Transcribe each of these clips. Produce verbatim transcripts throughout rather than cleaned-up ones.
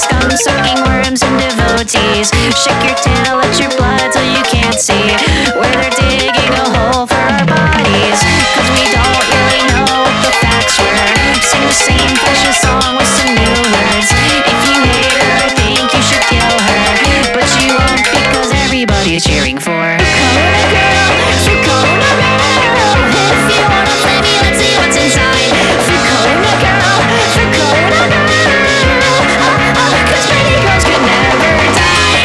scum sucking worms and devotees. Shake your tail, let your blood till you can't see where they're digging a hole for our bodies. Cause we don't really know what the facts were. Sing the same fashion song with some new words. If you hate her, I think you should kill her, but you won't because everybody's cheering for her. Fucona girl, Fucona girl. If you wanna play me, let's see what's inside. Fucona girl, Fucona girl. Oh, oh, cause pretty girls could never die.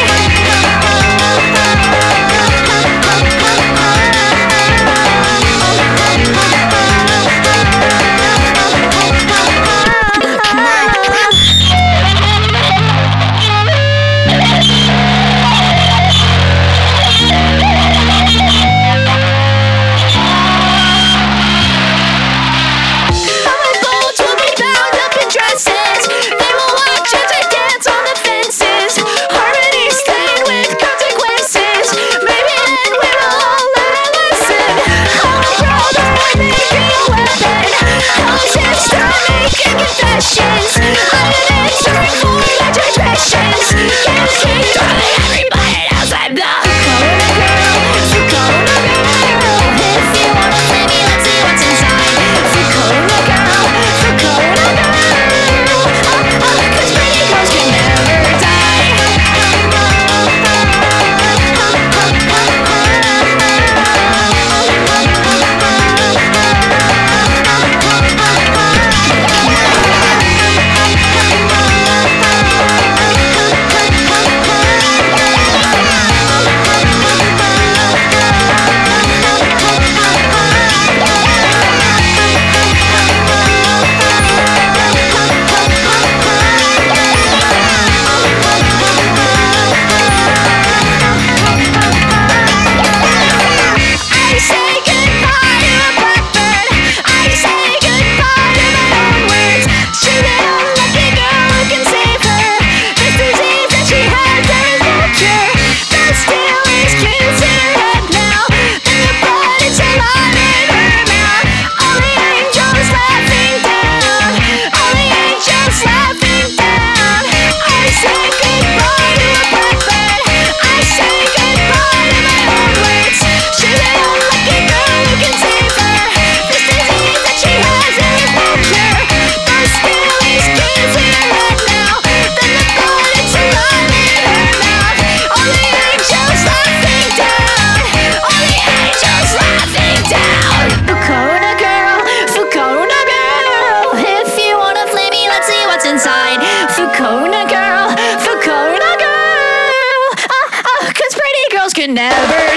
Inside. Fucona girl, Fucona girl. Oh, oh, cause pretty girls can never